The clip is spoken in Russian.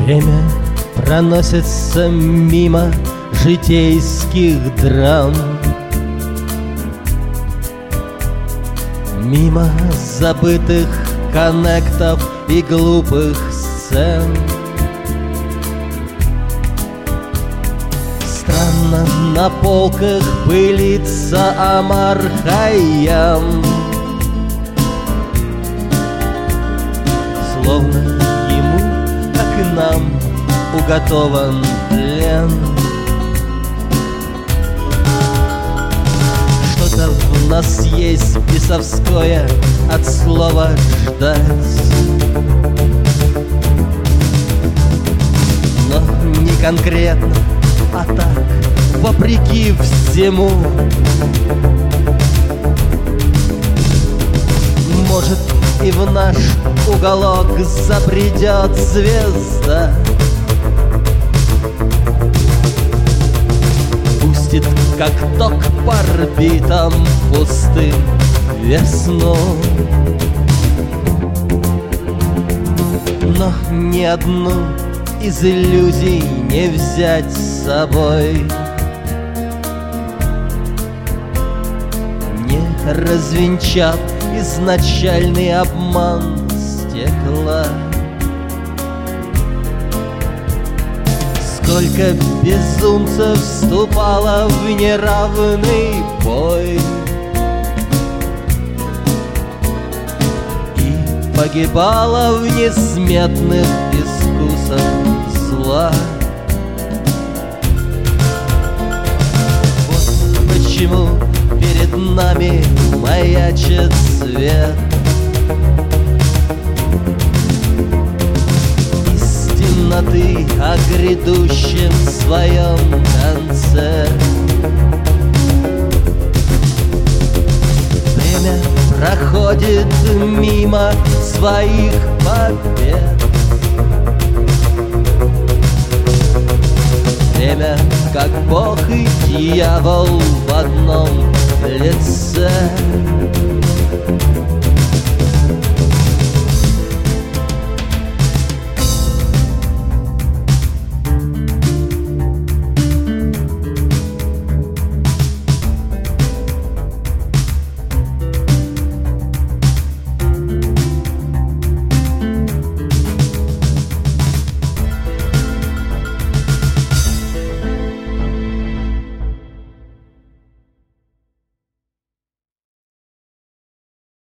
Время проносится мимо житейских драм, мимо забытых коннектов и глупых сцен. Странно, на полках пылится Омар Хайям, словно ему, как и нам, уготован плен. Что-то в нас есть бесовское от слова «ждать», но не конкретно, а так, вопреки всему. Может, и в наш уголок забредет звезда, пустит, как ток по орбитам пустым, весну. Но ни одну из иллюзий не взять с собой, не развенчав изначальный обман стекла. Сколько безумцев вступало в неравный бой и погибало в несметных искусах зла. Вот почему перед нами маячит свет из темноты о грядущем своем конце. Время проходит мимо своих побед. Время, как Бог и дьявол в одном лице.